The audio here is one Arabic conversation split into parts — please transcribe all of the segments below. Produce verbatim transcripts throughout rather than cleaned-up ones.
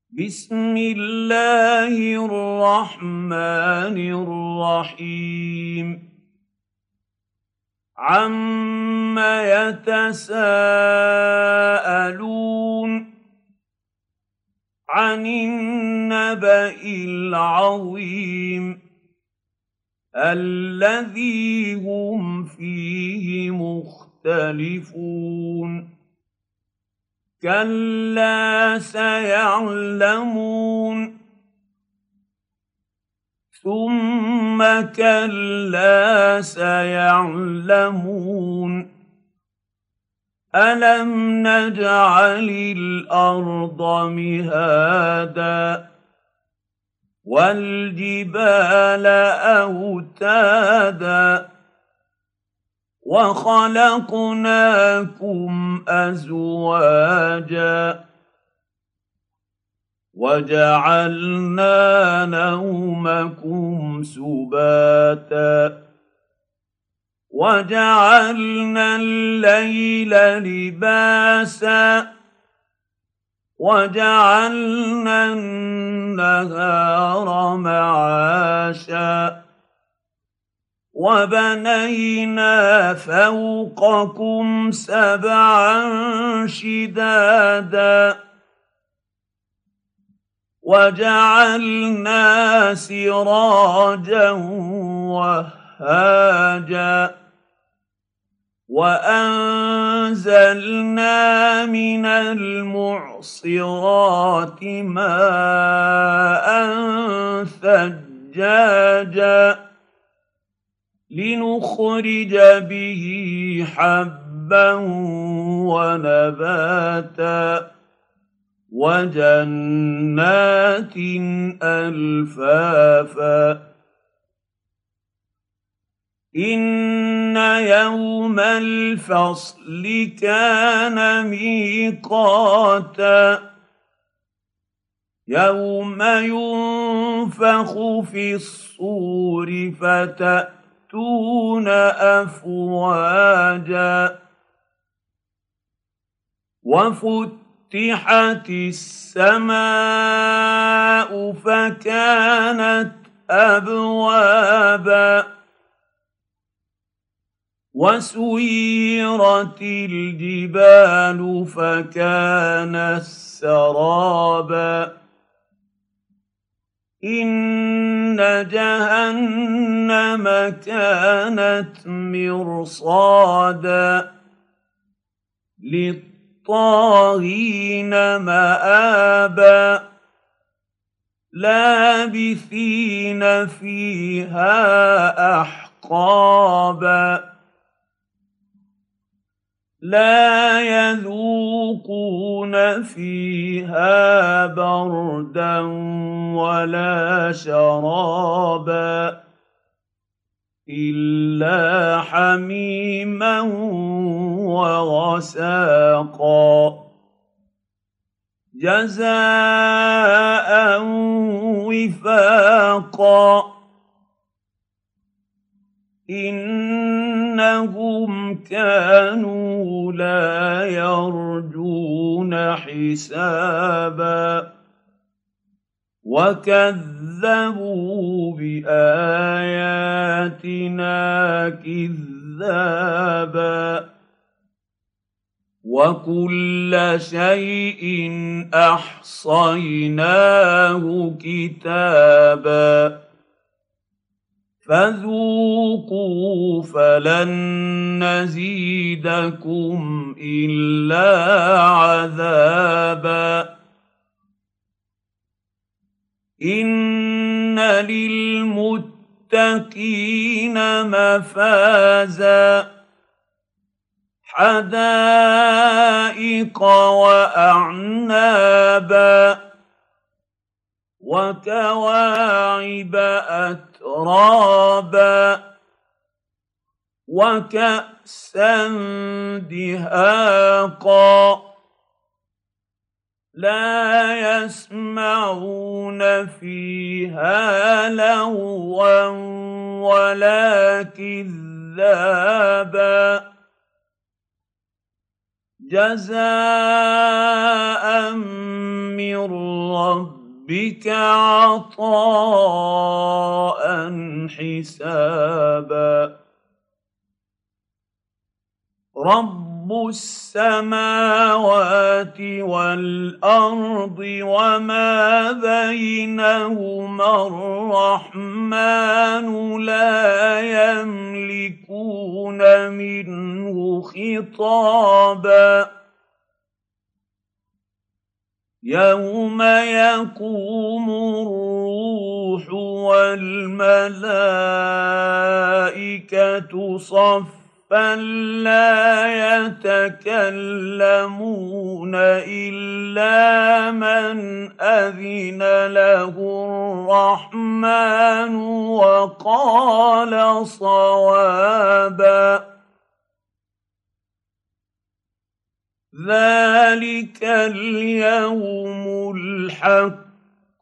بسم الله الرحمن الرحيم عم يتساءلون عن النبأ العظيم الذي هم فيه مختلفون كلا سيعلمون ثم كلا سيعلمون ألم نجعل الأرض مهادا والجبال أوتادا وخلقناكم أزواجا وجعلنا نومكم سباتا وجعلنا الليل لباسا وجعلنا النهار معاشا وبنينا فوقكم سبعا شدادا وجعلنا سراجا وهاجا وأنزلنا من المعصرات ماء ثجاجا لنخرج به حبا ونباتا وجنات ألفافا إن يوم الفصل كان ميقاتا يوم ينفخ في الصور فتأتون أفواجا وفتحت السماء فكانت أبوابا وسيرت الجبال فكانت سرابا إن جهنم كانت مرصادا للطاغين مآبا لابثين فيها أحقابا لا يذوقون فيها بردا ولا شرابا إلا حميما وغساقا جزاء وفاقا إنهم كانوا لا يرجون حسابا وكذبوا بآياتنا كذابا وكل شيء أحصيناه كتابا فذوقوا فلن نزيدكم إلا عذابا إن للمتقين مفازا حدائق وأعنابا وكواعب أترابا وكأسا دهاقا لا يسمعون فيها لغوا ولا كذابا جزاء من رب رَبِّكَ عَطَاءً حِسَابًا رَبُّ السَّمَاوَاتِ وَالْأَرْضِ وَمَا بَيْنَهُمَا الرَّحْمَٰنُ لَا يَمْلِكُونَ مِنْهُ خِطَابًا يَوْمَ يَقُومُ الرُّوحُ وَالْمَلَائِكَةُ صَفًّا لَّا يَتَكَلَّمُونَ إِلَّا مَنْ أَذِنَ لَهُ الرَّحْمَٰنُ وَقَالَ صَوَابًا ذَلِكَ الْيَوْمُ الْحَقُّ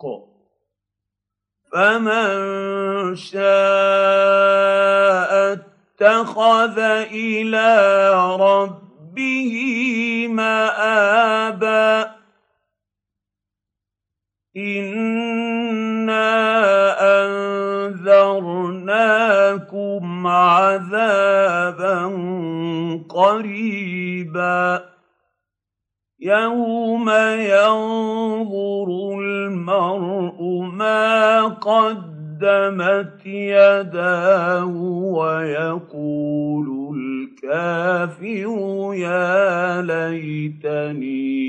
فَمَن شَاءَ اتَّخَذَ إِلَىٰ رَبِّهِ مَآبًا إِنَّا أَنذَرْنَاكُمْ عَذَابًا قَرِيبًا يَوْمَ يَنظُرُ الْمَرْءُ مَا قَدَّمَتْ يَدَاهُ وَيَقُولُ الْكَافِرُ يَا لَيْتَنِي